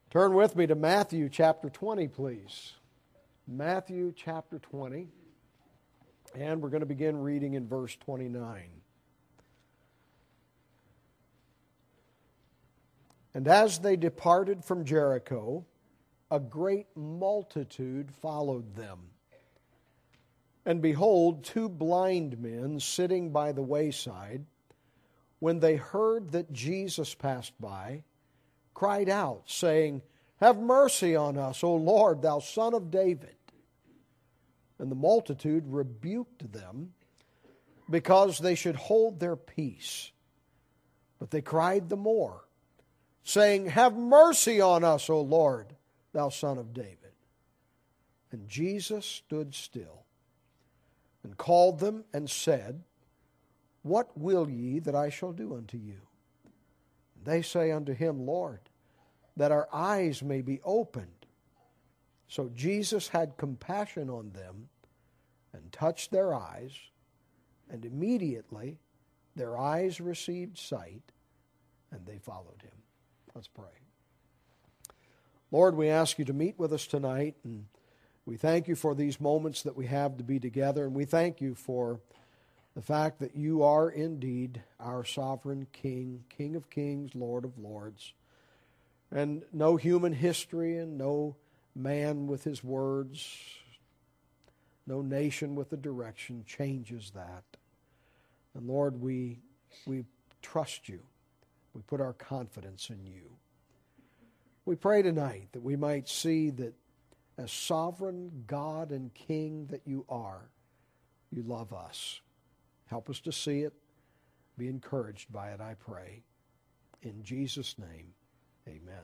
Turn with me to Matthew chapter 20, please. Matthew chapter 20, and we're going to begin reading in verse 29. And as they departed from Jericho, a great multitude followed them. And behold, two blind men sitting by the wayside, when they heard that Jesus passed by, cried out, saying, Have mercy on us, O Lord, thou Son of David. And the multitude rebuked them, because they should hold their peace. But they cried the more, saying, Have mercy on us, O Lord, thou Son of David. And Jesus stood still, and called them, and said, What will ye that I shall do unto you? And they say unto him, Lord, that our eyes may be opened. So Jesus had compassion on them, and touched their eyes, and immediately their eyes received sight, and they followed him. Let's pray. Lord, we ask you to meet with us tonight, and we thank you for these moments that we have to be together, and we thank you for the fact that you are indeed our sovereign King, King of kings, Lord of lords. And no human history and no man with his words, no nation with a direction changes that. And Lord, we trust you. We put our confidence in you. We pray tonight that we might see that as sovereign God and King that you are, you love us. Help us to see it. Be encouraged by it, I pray. In Jesus' name, amen.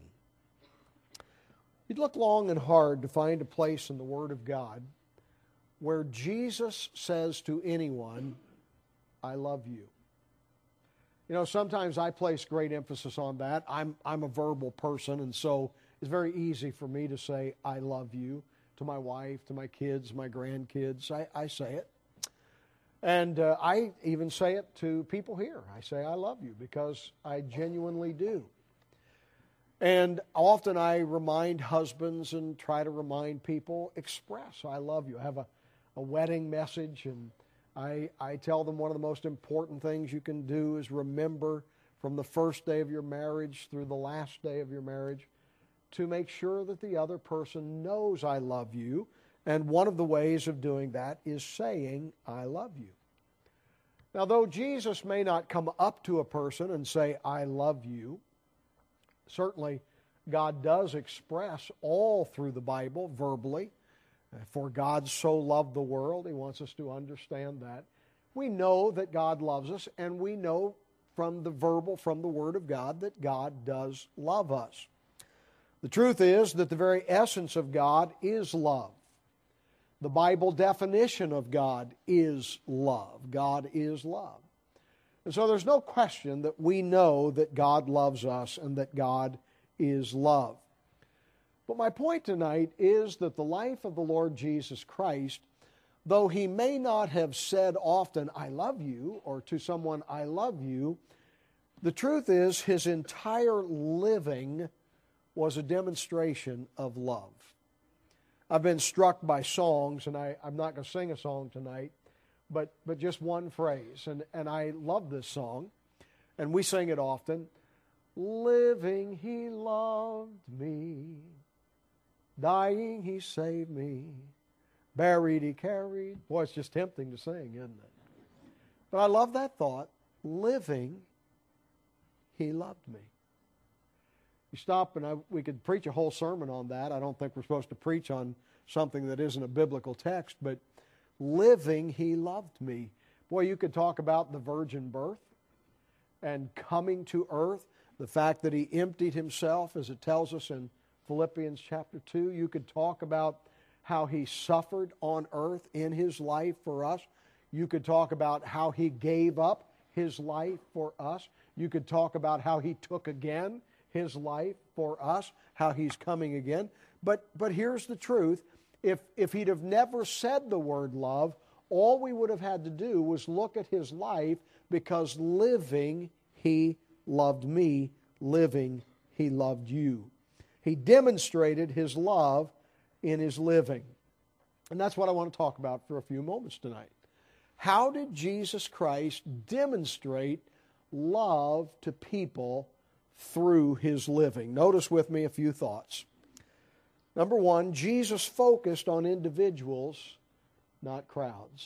You'd look long and hard to find a place in the Word of God where Jesus says to anyone, I love you. You know, sometimes I place great emphasis on that. I'm a verbal person, and so it's very easy for me to say, I love you, to my wife, to my kids, my grandkids. I say it. And I even say it to people here. I say, I love you, because I genuinely do. And often I remind husbands and try to remind people, express, I love you. I have a wedding message, and I tell them one of the most important things you can do is remember from the first day of your marriage through the last day of your marriage to make sure that the other person knows I love you. And one of the ways of doing that is saying, I love you. Now, though Jesus may not come up to a person and say, I love you, certainly God does express all through the Bible verbally. For God so loved the world, he wants us to understand that. We know that God loves us, and we know from the verbal, from the Word of God, that God does love us. The truth is that the very essence of God is love. The Bible definition of God is love. God is love. And so there's no question that we know that God loves us and that God is love. But my point tonight is that the life of the Lord Jesus Christ, though he may not have said often, I love you, or to someone, I love you, the truth is his entire living was a demonstration of love. I've been struck by songs, and I'm not going to sing a song tonight, but just one phrase, and I love this song, and we sing it often. Living he loved me, dying he saved me, buried he carried. Boy, it's just tempting to sing, isn't it? But I love that thought. Living he loved me. You stop and we could preach a whole sermon on that. I don't think we're supposed to preach on something that isn't a biblical text, but living he loved me. Boy, you could talk about the virgin birth and coming to earth, the fact that he emptied himself, as it tells us in Philippians chapter 2. You could talk about how he suffered on earth in his life for us. You could talk about how he gave up his life for us. You could talk about how he took again his life for us, how he's coming again. But here's the truth. If he'd have never said the word love, all we would have had to do was look at his life, because living he loved me, living he loved you. He demonstrated His love in His living. And that's what I want to talk about for a few moments tonight. How did Jesus Christ demonstrate love to people through His living? Notice with me a few thoughts. Number one, Jesus focused on individuals, not crowds.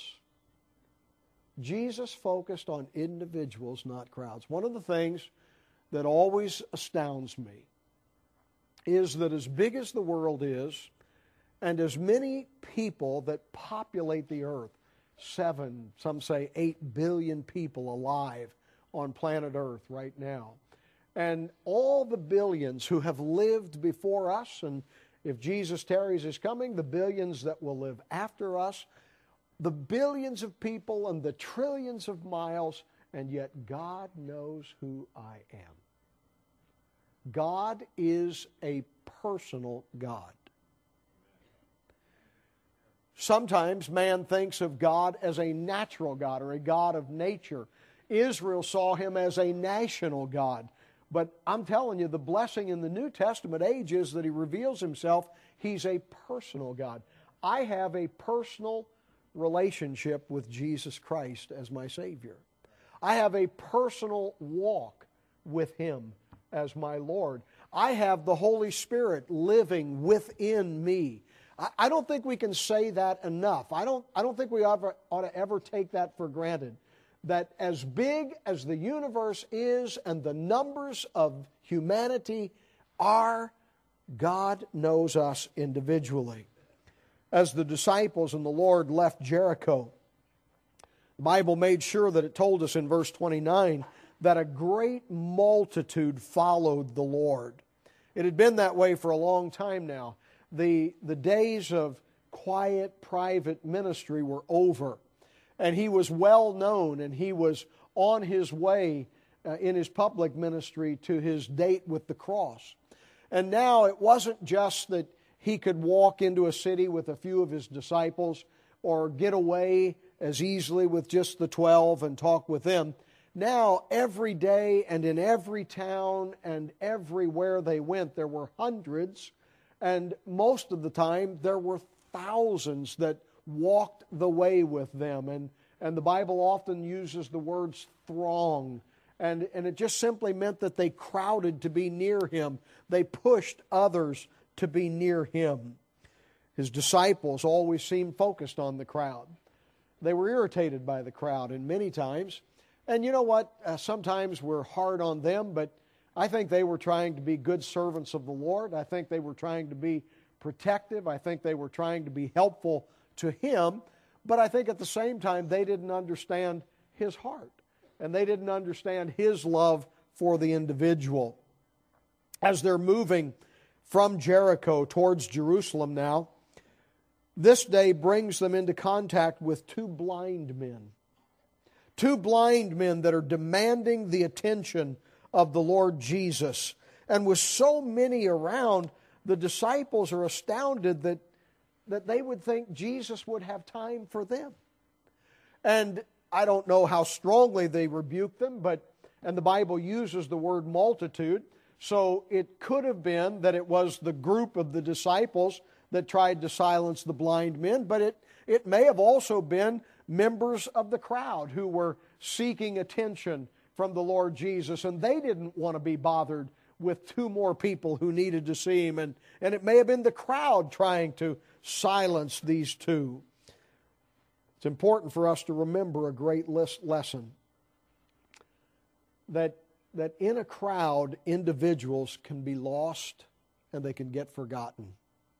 Jesus focused on individuals, not crowds. One of the things that always astounds me is that as big as the world is, and as many people that populate the earth, 7, some say 8 billion people alive on planet Earth right now, and all the billions who have lived before us, and if Jesus tarries His coming, the billions that will live after us, the billions of people and the trillions of miles, and yet God knows who I am. God is a personal God. Sometimes man thinks of God as a natural God or a God of nature. Israel saw Him as a national God. But I'm telling you, the blessing in the New Testament age is that He reveals Himself. He's a personal God. I have a personal relationship with Jesus Christ as my Savior. I have a personal walk with Him as my Lord. I have the Holy Spirit living within me. I don't think we can say that enough. I don't think we ought to ever take that for granted. That as big as the universe is and the numbers of humanity are, God knows us individually. As the disciples and the Lord left Jericho, the Bible made sure that it told us in verse 29 that a great multitude followed the Lord. It had been that way for a long time now. The days of quiet, private ministry were over. And He was well known, and He was on His way in His public ministry to His date with the cross. And now it wasn't just that He could walk into a city with a few of His disciples or get away as easily with just the 12 and talk with them. Now, every day and in every town and everywhere they went, there were hundreds, and most of the time there were thousands that walked the way with them. And the Bible often uses the words throng. And it just simply meant that they crowded to be near Him. They pushed others to be near Him. His disciples always seemed focused on the crowd. They were irritated by the crowd, and many times. And you know what? Sometimes we're hard on them, but I think they were trying to be good servants of the Lord. I think they were trying to be protective. I think they were trying to be helpful to Him. But I think at the same time, they didn't understand His heart. And they didn't understand His love for the individual. As they're moving from Jericho towards Jerusalem now, this day brings them into contact with 2 blind men. 2 blind men that are demanding the attention of the Lord Jesus. And with so many around, the disciples are astounded that they would think Jesus would have time for them. And I don't know how strongly they rebuke them, and the Bible uses the word multitude, so it could have been that it was the group of the disciples that tried to silence the blind men, but it may have also been members of the crowd who were seeking attention from the Lord Jesus, and they didn't want to be bothered with 2 more people who needed to see Him, and it may have been the crowd trying to silence these 2. It's important for us to remember a great lesson, that in a crowd, individuals can be lost and they can get forgotten.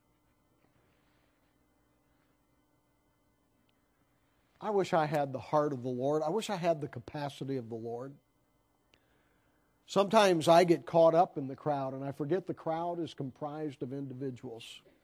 I wish I had the heart of the Lord. I wish I had the capacity of the Lord. Sometimes I get caught up in the crowd and I forget the crowd is comprised of individuals.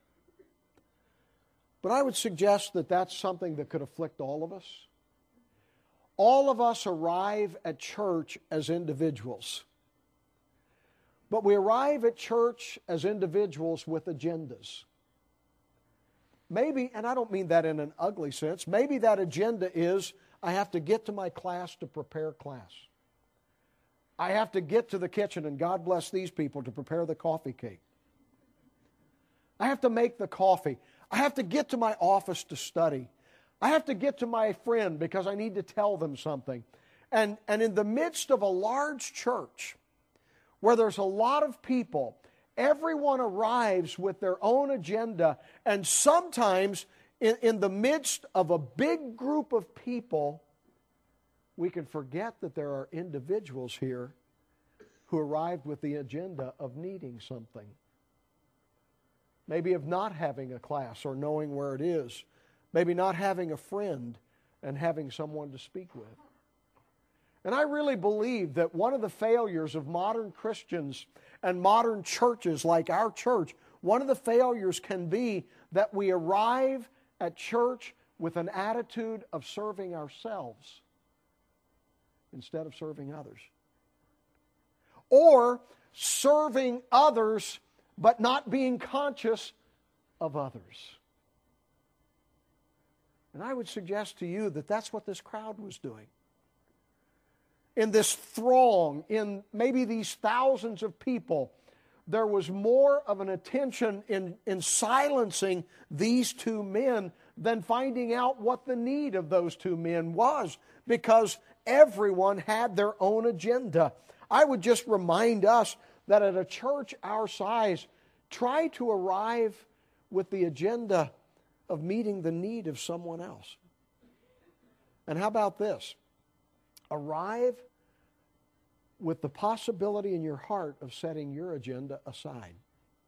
But I would suggest that that's something that could afflict all of us. All of us arrive at church as individuals. But we arrive at church as individuals with agendas. Maybe, and I don't mean that in an ugly sense, maybe that agenda is, I have to get to my class to prepare class. I have to get to the kitchen, and God bless these people, to prepare the coffee cake. I have to make the coffee. I have to get to my office to study. I have to get to my friend because I need to tell them something. And in the midst of a large church where there's a lot of people, everyone arrives with their own agenda, and sometimes in the midst of a big group of people, we can forget that there are individuals here who arrived with the agenda of needing something. Maybe of not having a class or knowing where it is. Maybe not having a friend and having someone to speak with. And I really believe that one of the failures of modern Christians and modern churches like our church, one of the failures can be that we arrive at church with an attitude of serving ourselves instead of serving others. Or serving others but not being conscious of others. And I would suggest to you that that's what this crowd was doing. In this throng, in maybe these thousands of people, there was more of an attention in silencing these two men than finding out what the need of those two men was, because everyone had their own agenda. I would just remind us that at a church our size, try to arrive with the agenda of meeting the need of someone else. And how about this? Arrive with the possibility in your heart of setting your agenda aside.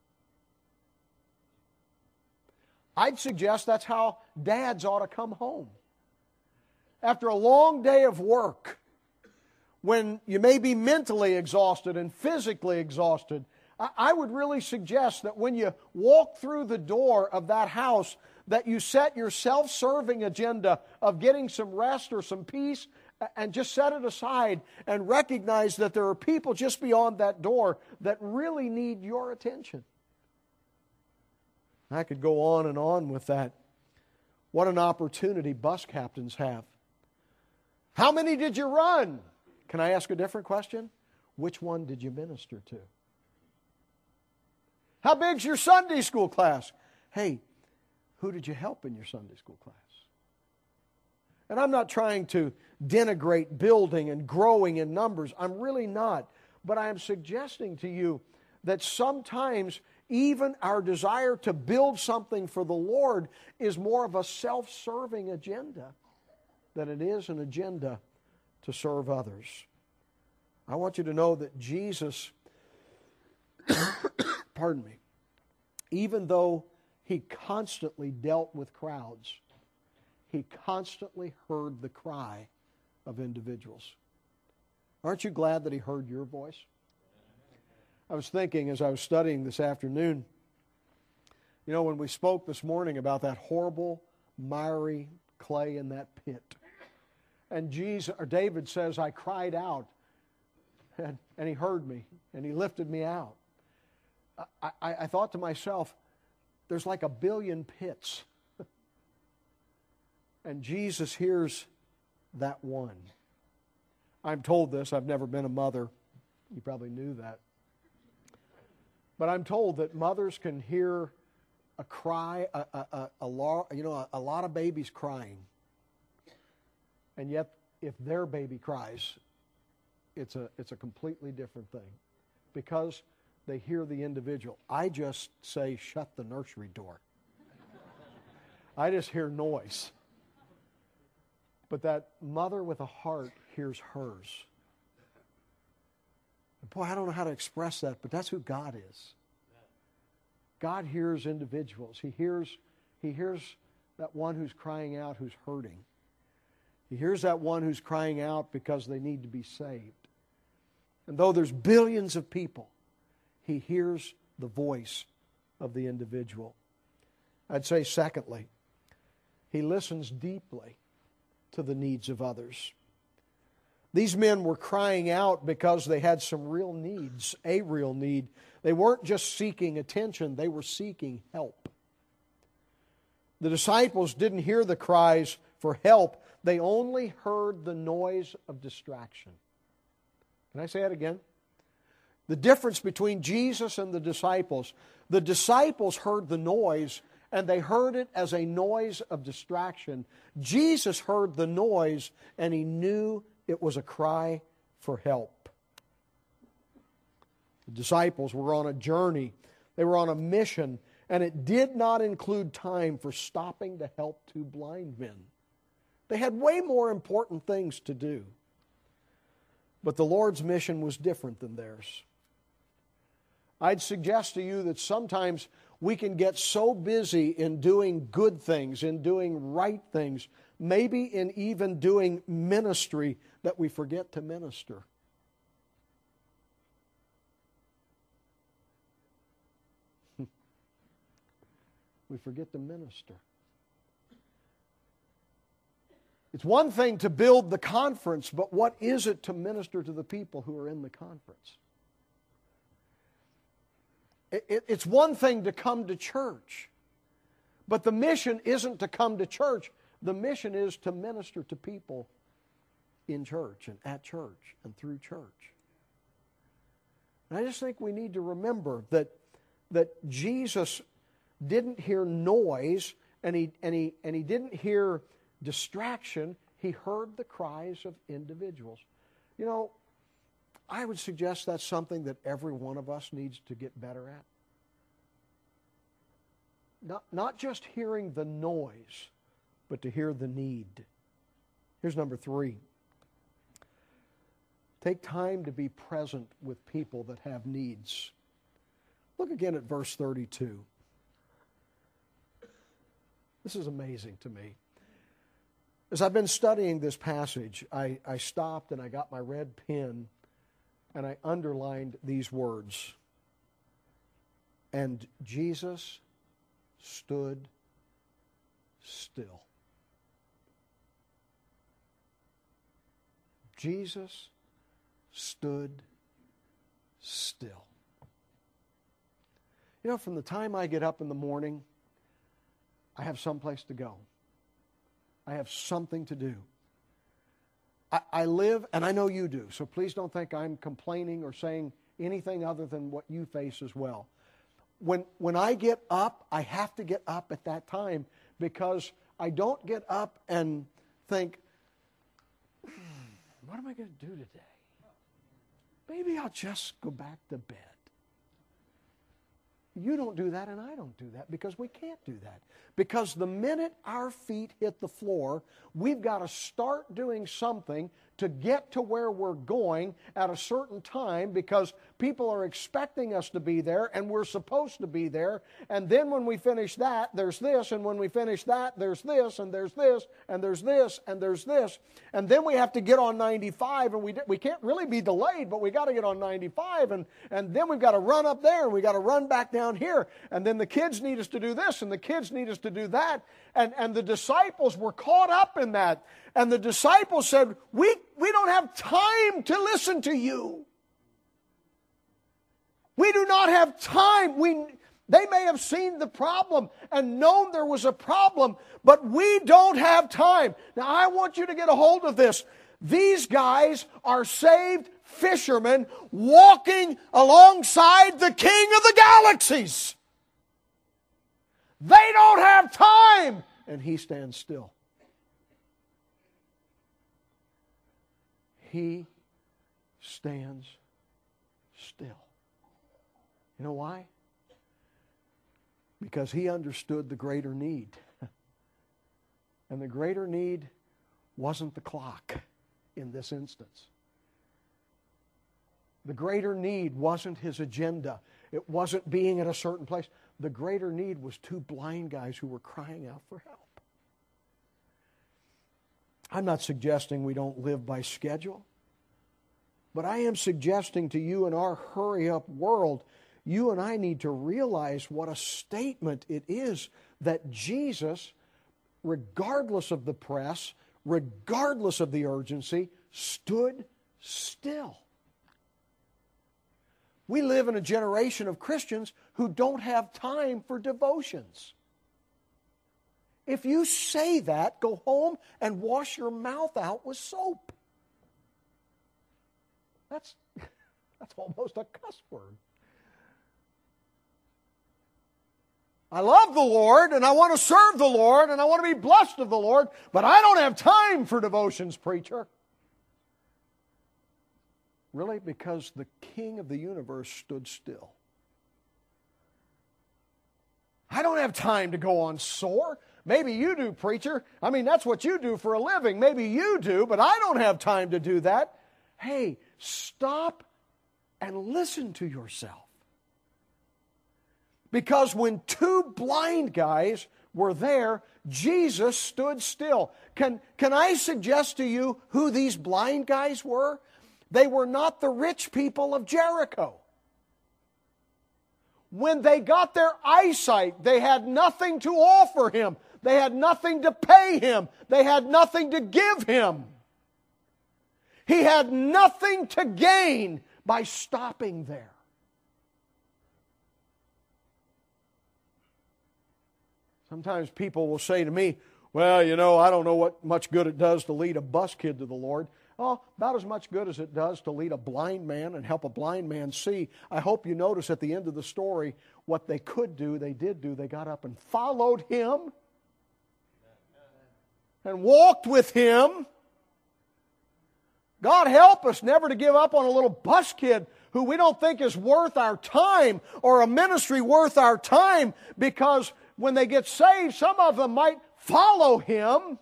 I'd suggest that's how dads ought to come home. After a long day of work, when you may be mentally exhausted and physically exhausted, I would really suggest that when you walk through the door of that house, that you set your self-serving agenda of getting some rest or some peace and just set it aside and recognize that there are people just beyond that door that really need your attention. I could go on and on with that. What an opportunity bus captains have. How many did you run? Can I ask a different question? Which one did you minister to? How big's your Sunday school class? Hey, who did you help in your Sunday school class? And I'm not trying to denigrate building and growing in numbers. I'm really not. But I am suggesting to you that sometimes even our desire to build something for the Lord is more of a self-serving agenda than it is an agenda to serve others. I want you to know that Jesus, pardon me, even though He constantly dealt with crowds, He constantly heard the cry of individuals. Aren't you glad that He heard your voice? I was thinking as I was studying this afternoon, you know, when we spoke this morning about that horrible, miry clay in that pit. And David says, I cried out, and He heard me, and He lifted me out. I thought to myself, there's like 1 billion pits. And Jesus hears that one. I'm told this. I've never been a mother. You probably knew that. But I'm told that mothers can hear a cry, a lot of babies crying. And yet, if their baby cries, it's a completely different thing. Because they hear the individual. I just say, shut the nursery door. I just hear noise. But that mother with a heart hears hers. And boy, I don't know how to express that, but that's who God is. God hears individuals. He hears that one who's crying out, who's hurting. He hears that one who's crying out because they need to be saved. And though there's billions of people, He hears the voice of the individual. I'd say, secondly, He listens deeply to the needs of others. These men were crying out because they had some real needs, a real need. They weren't just seeking attention, they were seeking help. The disciples didn't hear the cries for help, they only heard the noise of distraction. Can I say that again? The difference between Jesus and the disciples heard the noise, and they heard it as a noise of distraction. Jesus heard the noise, and He knew it was a cry for help. The disciples were on a journey. They were on a mission, and it did not include time for stopping to help two blind men. They had way more important things to do. But the Lord's mission was different than theirs. I'd suggest to you that sometimes we can get so busy in doing good things, in doing right things, maybe in even doing ministry, that we forget to minister. We forget to minister. It's one thing to build the conference, but what is it to minister to the people who are in the conference? It's one thing to come to church, but the mission isn't to come to church. The mission is to minister to people in church and at church and through church. And I just think we need to remember that Jesus didn't hear noise and he didn't hear distraction. He heard the cries of individuals. You know, I would suggest that's something that every one of us needs to get better at. Not just hearing the noise, but to hear the need. Here's number 3. Take time to be present with people that have needs. Look again at verse 32. This is amazing to me. As I've been studying this passage, I stopped and I got my red pen and I underlined these words. And Jesus stood still. Jesus stood still. You know, from the time I get up in the morning, I have someplace to go. I have something to do. I live, and I know you do, so please don't think I'm complaining or saying anything other than what you face as well. When I get up, I have to get up at that time because I don't get up and think, what am I going to do today? Maybe I'll just go back to bed. You don't do that and I don't do that because we can't do that. Because the minute our feet hit the floor, we've got to start doing something to get to where we're going at a certain time because people are expecting us to be there and we're supposed to be there. And then when we finish that, there's this. And when we finish that, there's this. And there's this. And there's this. And there's this. And then we have to get on 95. And we can't really be delayed, but we got to get on 95. And then we've got to run up there and we got to run back down here. And then the kids need us to do this. And the kids need us to do that. And the disciples were caught up in that. And the disciples said, we don't have time to listen to you. We do not have time. They may have seen the problem and known there was a problem, but we don't have time. Now, I want you to get a hold of this. These guys are saved fishermen walking alongside the King of the galaxies. They don't have time. And He stands still. He stands still. You know why? Because He understood the greater need. And the greater need wasn't the clock in this instance. The greater need wasn't His agenda. It wasn't being at a certain place. The greater need was two blind guys who were crying out for help. I'm not suggesting we don't live by schedule, but I am suggesting to you in our hurry-up world, you and I need to realize what a statement it is that Jesus, regardless of the press, regardless of the urgency, stood still. We live in a generation of Christians who don't have time for devotions. If you say that, go home and wash your mouth out with soap. That's almost a cuss word. I love the Lord, and I want to serve the Lord, and I want to be blessed of the Lord, but I don't have time for devotions, preacher. Really? Because the King of the universe stood still. I don't have time to go on sore. Maybe you do, preacher. I mean, that's what you do for a living. Maybe you do, but I don't have time to do that. Hey, stop and listen to yourself. Because when two blind guys were there, Jesus stood still. Can I suggest to you who these blind guys were? They were not the rich people of Jericho. When they got their eyesight, they had nothing to offer him. They had nothing to pay him. They had nothing to give him. He had nothing to gain by stopping there. Sometimes people will say to me, well, I don't know what much good it does to lead a bus kid to the Lord. Oh, about as much good as it does to lead a blind man and help a blind man see. I hope you notice at the end of the story what they could do, they did do. They got up and followed him and walked with him. God help us never to give up on a little bus kid who we don't think is worth our time or a ministry worth our time, because when they get saved, some of them might follow him.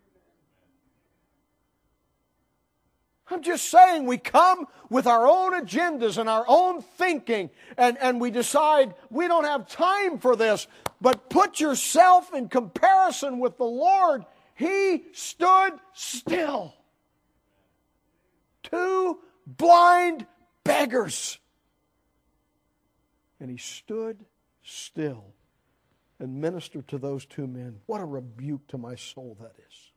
I'm just saying, we come with our own agendas and our own thinking, and we decide we don't have time for this. But put yourself in comparison with the Lord. He stood still. Two blind beggars. And he stood still and ministered to those two men. What a rebuke to my soul that is.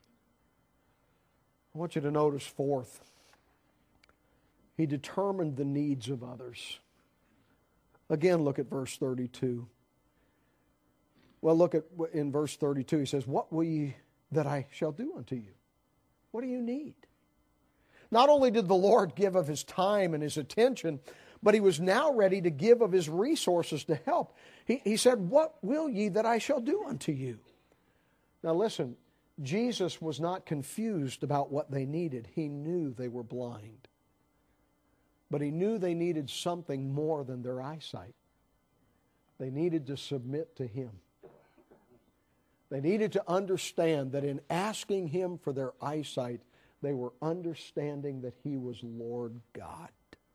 I want you to notice, fourth, he determined the needs of others. Again, look at verse 32. Well, look at in verse 32. He says, what will ye that I shall do unto you? What do you need? Not only did the Lord give of his time and his attention, but he was now ready to give of his resources to help. He said, what will ye that I shall do unto you? Now listen, Jesus was not confused about what they needed. He knew they were blind. But he knew they needed something more than their eyesight. They needed to submit to him. They needed to understand that in asking him for their eyesight, they were understanding that he was Lord God.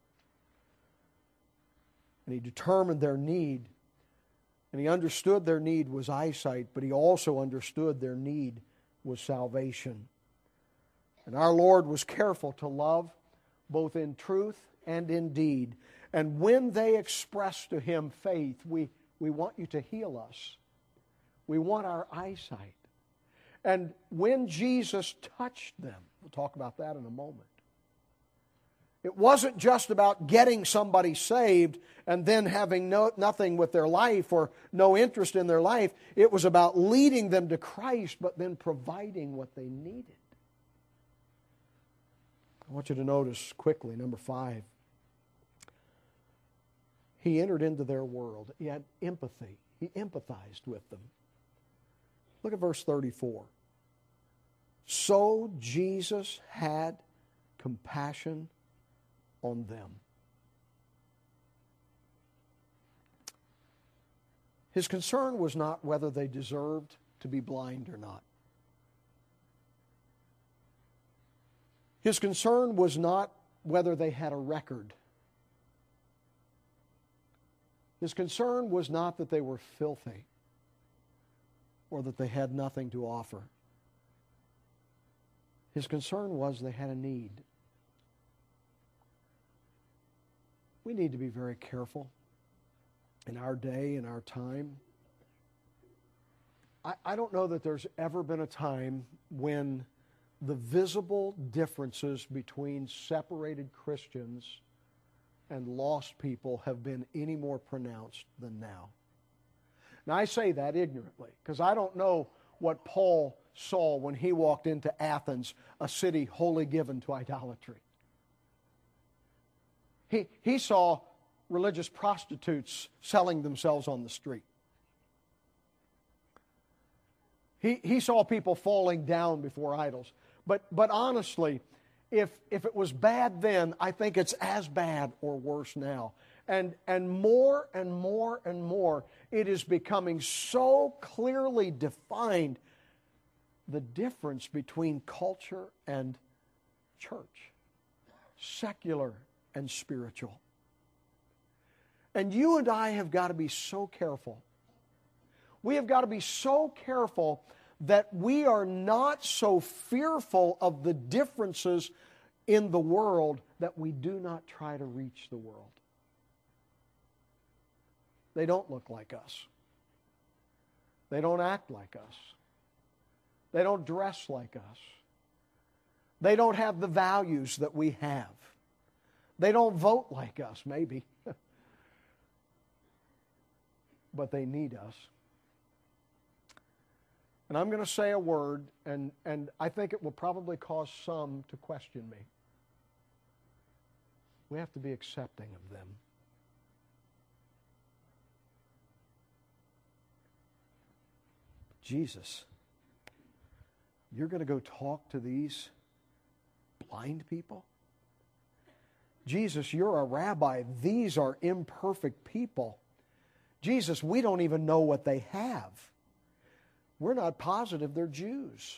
And he determined their need. And he understood their need was eyesight, but he also understood their need was salvation. And our Lord was careful to love both in truth and in deed. And when they expressed to him faith, we want you to heal us. We want our eyesight. And when Jesus touched them, we'll talk about that in a moment. It wasn't just about getting somebody saved and then having nothing with their life or no interest in their life. It was about leading them to Christ, but then providing what they needed. I want you to notice quickly, number 5. He entered into their world. He had empathy. He empathized with them. Look at verse 34. So Jesus had compassion on them. His concern was not whether they deserved to be blind or not. His concern was not whether they had a record. His concern was not that they were filthy or that they had nothing to offer. His concern was they had a need. We need to be very careful in our day, in our time. I don't know that there's ever been a time when the visible differences between separated Christians and lost people have been any more pronounced than now. Now, I say that ignorantly because I don't know what Paul saw when he walked into Athens, a city wholly given to idolatry. He saw religious prostitutes selling themselves on the street. He saw people falling down before idols. But honestly, if it was bad then, I think it's as bad or worse now. And more and more and more, it is becoming so clearly defined, the difference between culture and church, secular and spiritual. And you and I have got to be so careful. We have got to be so careful that we are not so fearful of the differences in the world that we do not try to reach the world. They don't look like us. They don't act like us. They don't dress like us. They don't have the values that we have. They don't vote like us, maybe. But they need us. And I'm going to say a word, and I think it will probably cause some to question me. We have to be accepting of them. Jesus, you're going to go talk to these blind people? Jesus, you're a rabbi. These are imperfect people. Jesus, we don't even know what they have. We're not positive they're Jews.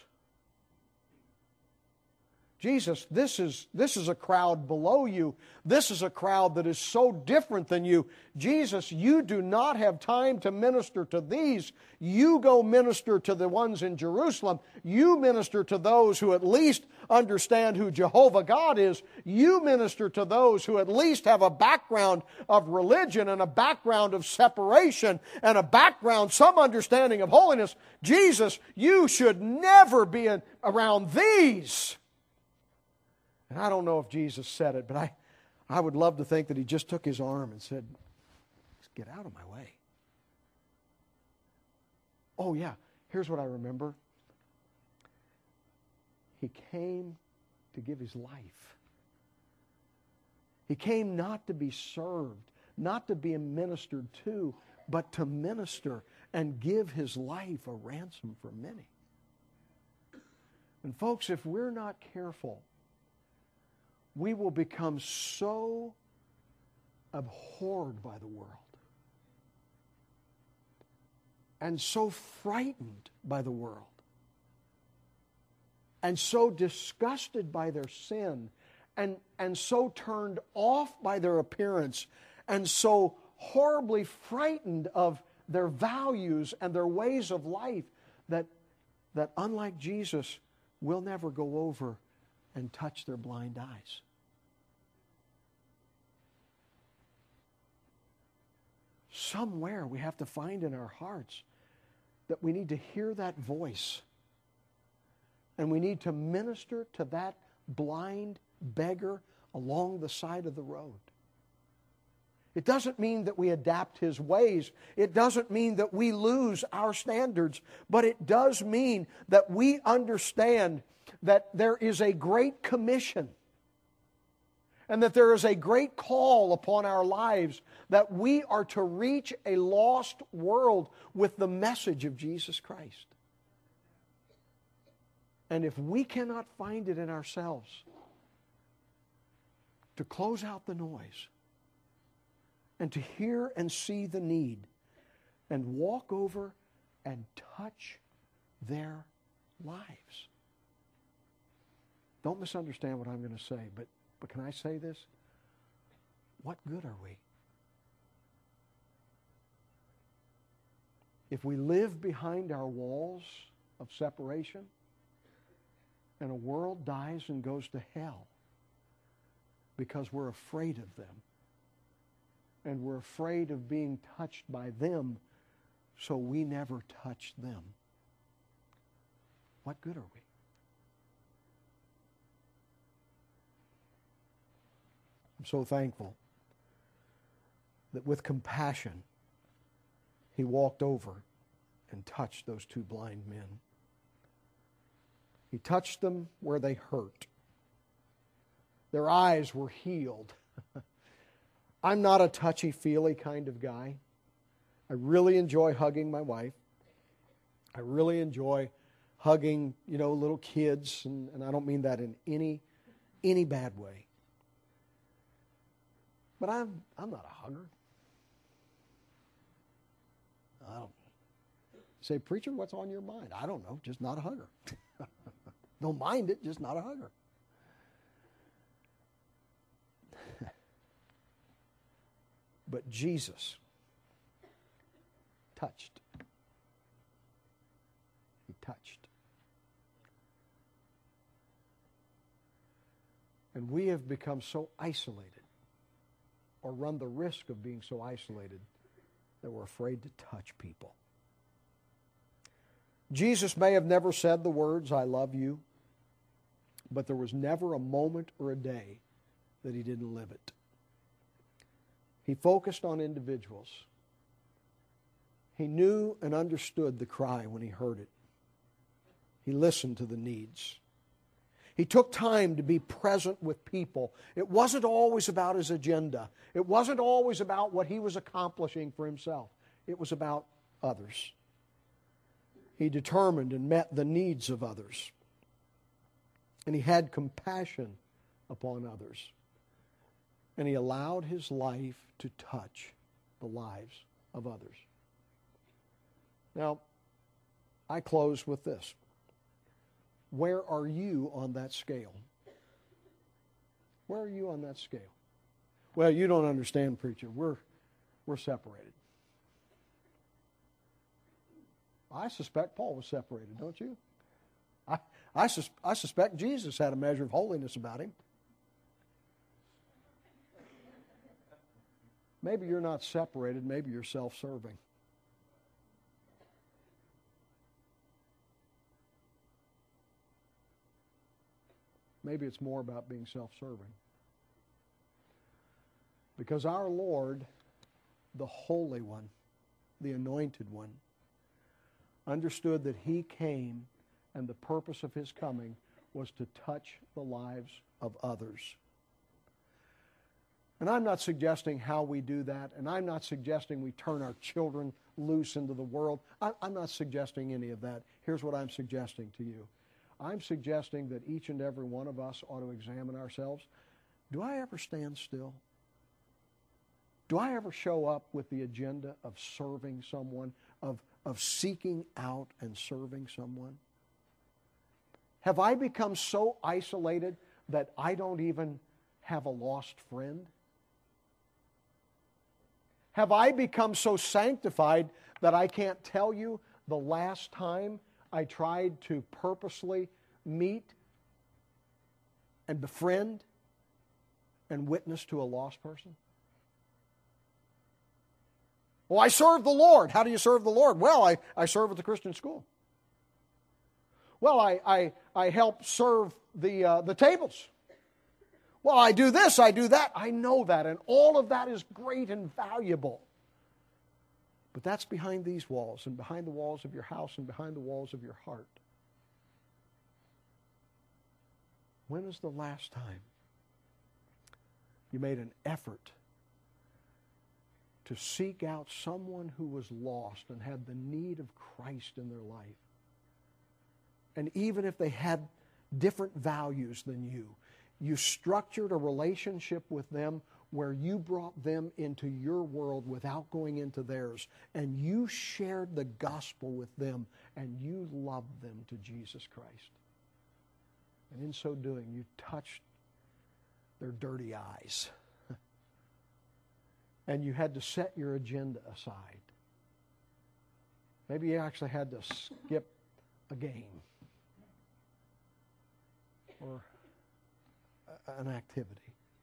Jesus, this is a crowd below you. This is a crowd that is so different than you. Jesus, you do not have time to minister to these. You go minister to the ones in Jerusalem. You minister to those who at least understand who Jehovah God is. You minister to those who at least have a background of religion and a background of separation and a background, some understanding of holiness. Jesus, you should never be around these. And I don't know if Jesus said it, but I would love to think that He just took His arm and said, "Just get out of my way." Oh yeah, here's what I remember. He came to give His life. He came not to be served, not to be ministered to, but to minister and give His life a ransom for many. And folks, if we're not careful, we will become so abhorred by the world and so frightened by the world and so disgusted by their sin and so turned off by their appearance and so horribly frightened of their values and their ways of life that unlike Jesus, we'll never go over and touch their blind eyes. Somewhere we have to find in our hearts that we need to hear that voice and we need to minister to that blind beggar along the side of the road. It doesn't mean that we adapt his ways. It doesn't mean that we lose our standards. But it does mean that we understand that there is a great commission and that there is a great call upon our lives that we are to reach a lost world with the message of Jesus Christ. And if we cannot find it in ourselves to close out the noise and to hear and see the need and walk over and touch their lives. Don't misunderstand what I'm going to say, but can I say this? What good are we? If we live behind our walls of separation and a world dies and goes to hell because we're afraid of them and we're afraid of being touched by them, so we never touch them, what good are we? I'm so thankful that with compassion, he walked over and touched those two blind men. He touched them where they hurt. Their eyes were healed. I'm not a touchy-feely kind of guy. I really enjoy hugging my wife. I really enjoy hugging, little kids, and I don't mean that in any bad way. But I'm not a hugger. I don't say, preacher, what's on your mind? I don't know, just not a hugger. Don't mind it, just not a hugger. But Jesus touched. He touched. And we have become so isolated, or run the risk of being so isolated, that we're afraid to touch people. Jesus may have never said the words, I love you, but there was never a moment or a day that he didn't live it. He focused on individuals. He knew and understood the cry when he heard it. He listened to the needs. He took time to be present with people. It wasn't always about his agenda. It wasn't always about what he was accomplishing for himself. It was about others. He determined and met the needs of others. And he had compassion upon others. And he allowed his life to touch the lives of others. Now, I close with this. Where are you on that scale? Where are you on that scale? Well, you don't understand, preacher. We're separated. I suspect Paul was separated, don't you? I suspect Jesus had a measure of holiness about him. Maybe you're not separated. Maybe you're self-serving. Maybe it's more about being self-serving. Because our Lord, the Holy One, the Anointed One, understood that He came and the purpose of His coming was to touch the lives of others. And I'm not suggesting how we do that, and I'm not suggesting we turn our children loose into the world. I'm not suggesting any of that. Here's what I'm suggesting to you. I'm suggesting that each and every one of us ought to examine ourselves. Do I ever stand still? Do I ever show up with the agenda of serving someone, of seeking out and serving someone? Have I become so isolated that I don't even have a lost friend? Have I become so sanctified that I can't tell you the last time I tried to purposely meet and befriend and witness to a lost person? Well, I serve the Lord. How do you serve the Lord? Well, I serve at the Christian school. Well, I help serve the tables. Well, I do this, I do that. I know that, and all of that is great and valuable. But that's behind these walls, and behind the walls of your house, and behind the walls of your heart. When is the last time you made an effort to seek out someone who was lost and had the need of Christ in their life? And even if they had different values than you structured a relationship with them where you brought them into your world without going into theirs, and you shared the gospel with them, and you loved them to Jesus Christ. And in so doing, you touched their dirty eyes. And you had to set your agenda aside. Maybe you actually had to skip a game or an activity.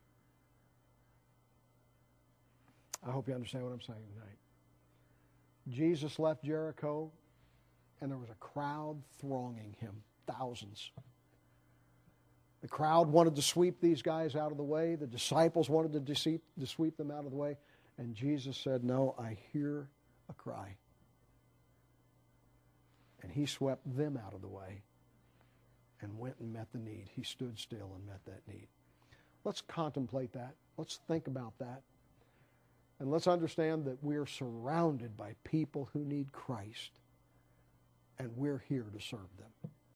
I hope you understand what I'm saying tonight. Jesus left Jericho, and there was a crowd thronging him, thousands. The crowd wanted to sweep these guys out of the way. The disciples wanted to sweep them out of the way. And Jesus said, no, I hear a cry. And he swept them out of the way and went and met the need. He stood still and met that need. Let's contemplate that. Let's think about that. And let's understand that we're surrounded by people who need Christ, and we're here to serve them.